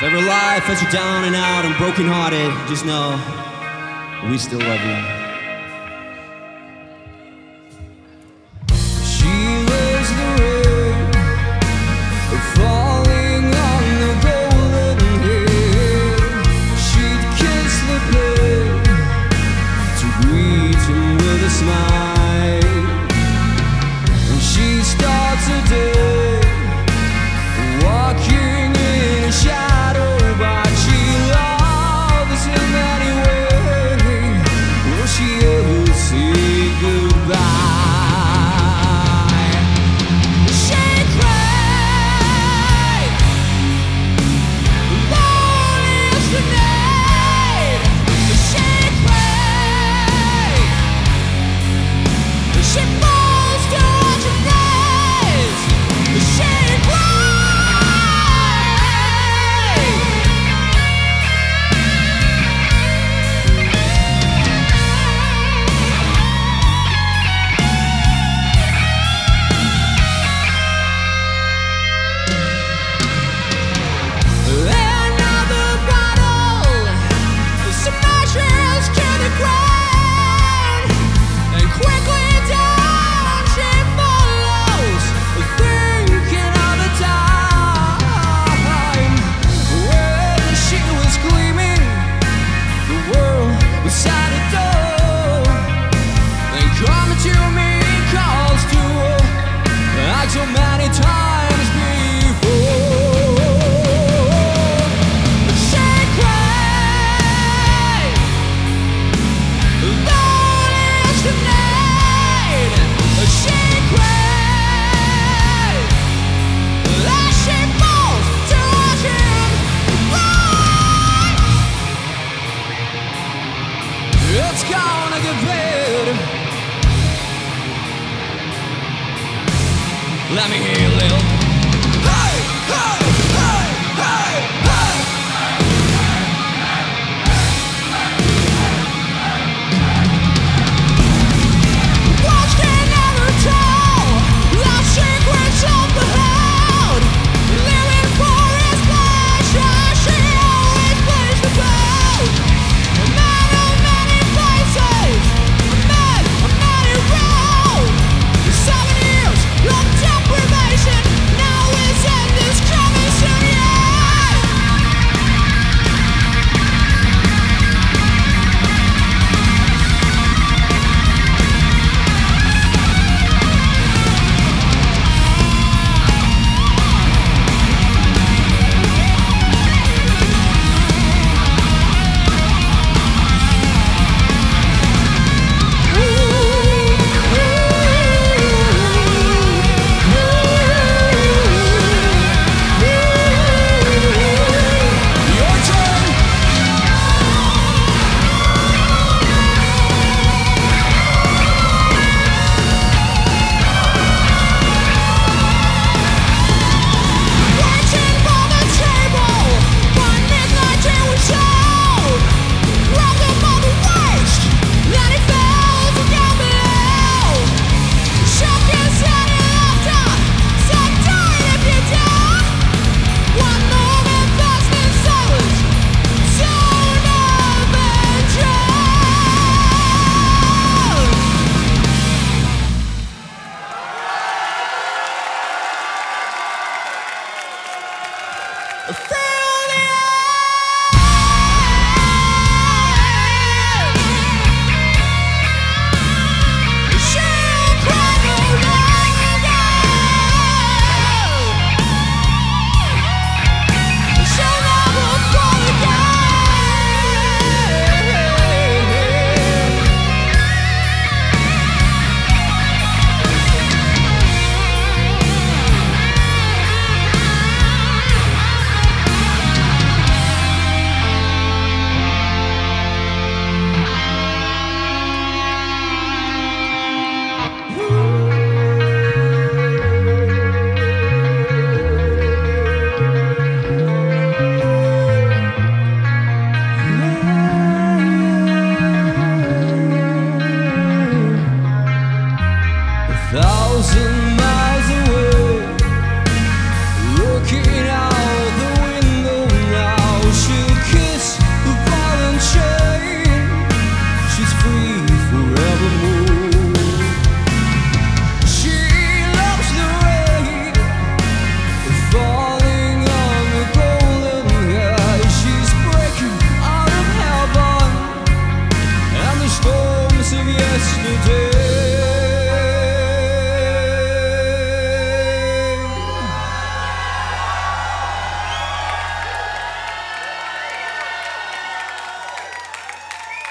Every life has you down and out and brokenhearted, just know we still love you. She loves the rain falling on the golden hair. She'd kiss the pain to greet him with a smile. And she starts a day walking in a shadow, but she loves him anyway. Will she ever say goodbye? She cried, lonely is the night. She cried, she falls to watch her face. She so many times before. She cried, lonely is the night. She cried as she falls to watch him fly. It's gonna get better. Let me hear you, Lil. Hey, hey, hey, hey, hey. Words can never tell the secrets of the heart. Living for his pleasure, she always plays the boat. A man of many faces, a man of many roads. 7 years of deprivation.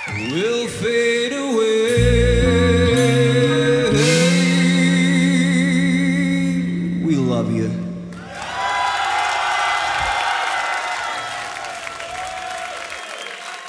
will fade.